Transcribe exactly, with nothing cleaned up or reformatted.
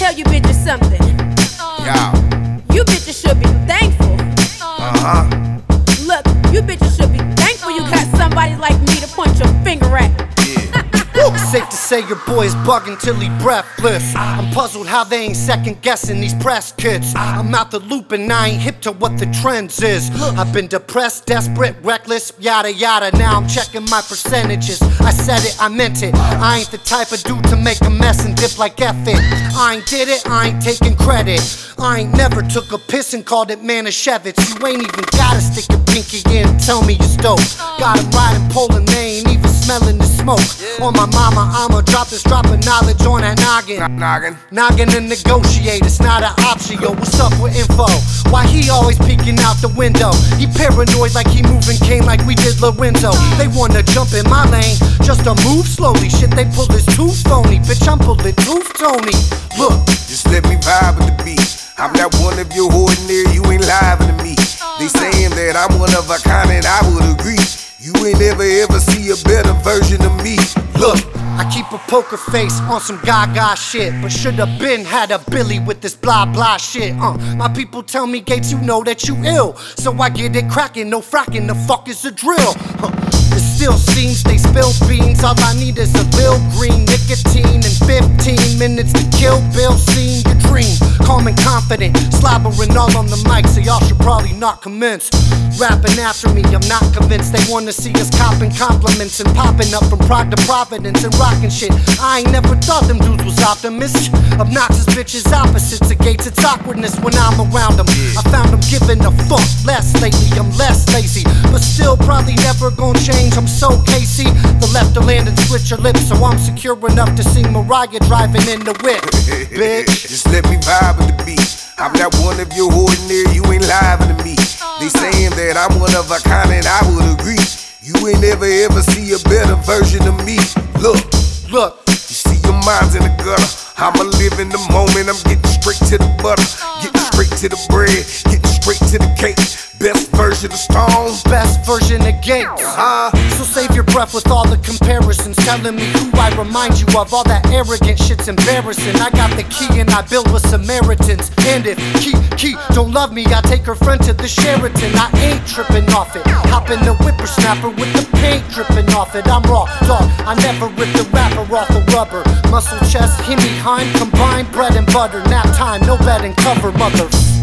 tell you bitches something. Yeah. You bitches should be thankful. Uh-huh. Look, you bitches should be thankful you got somebody like me to point your finger at. Yeah. Safe to say your boy is bugging till he breathless. I'm puzzled how they ain't second guessing these press kits. I'm out the loop and I ain't hip to what the trends is. I've been depressed, desperate, reckless, yada yada. Now I'm checking my percentages. I said it, I meant it. I ain't the type of dude to make a mess and dip like F it. I ain't did it, I ain't taking credit. I ain't never took a piss and called it Manischewitz. You ain't even gotta stick your pinky in and tell me you're stoked. Got him riding Poland, they ain't even smelling the smoke. On my mama, I'ma drop this drop of knowledge on that noggin. Noggin. Noggin and negotiate, it's not an option, yo. What's up with info? Why he always peeking out the window? He paranoid like he moving cane like we did Lorenzo. They wanna jump in my lane just to move slowly. Shit, they pull this tooth phony. Bitch, I'm pulling tooth Tony. Look, just let me vibe with the beat. I'm not one of your ordinary, you ain't live to me. They saying that I'm one of a kind and I would agree. You ain't ever ever see a better version of me. Look, I keep a poker face on some gaga shit, but should've been had a Billy with this blah blah shit. Uh, my people tell me, Gates, you know that you ill, so I get it crackin', no frackin', the fuck is a drill? Uh, it still seems they spill beans, all I need is a Lil Green, nicotine, and fifteen minutes to kill Bill, seeing your dream. Calm and confident, slobbering all on the mic, so y'all should probably not commence rapping after me. I'm not convinced they wanna see us copping compliments and popping up from Prague to Providence and rocking shit. I ain't never thought them dudes was optimists. Obnoxious bitches opposites of Gates, it's awkwardness when I'm around them. I found them giving a fuck less lately, I'm less lazy, but still probably never gonna change. I'm so Casey, the left to land and split your lips, so I'm secure enough to see Mariah driving in the whip. Bitch, just let me vibe with the beat. I'm not one of your ordinary, you ain't live to me. They saying that I'm one of a kind and I would agree. You ain't ever ever see a better version of me. Look, look, you see your mind's in the gutter. I'ma live in the moment, I'm getting straight to the butter, getting straight to the bread, getting straight to the cake. Best version of Stone, best version of Gates. uh-huh. So save your breath with all the comparisons, telling me who I remind you of. All that arrogant shit's embarrassing. I got the key and I build with Samaritans. And if Key, Key don't love me, I take her friend to the Sheraton. I ain't tripping off it. Hop in the whippersnapper with the paint dripping off it. I'm raw, dog, I never rip the rapper off the rubber. Muscle chest, Hemi Heim, combined bread and butter. Nap time, no bed and cover, mother.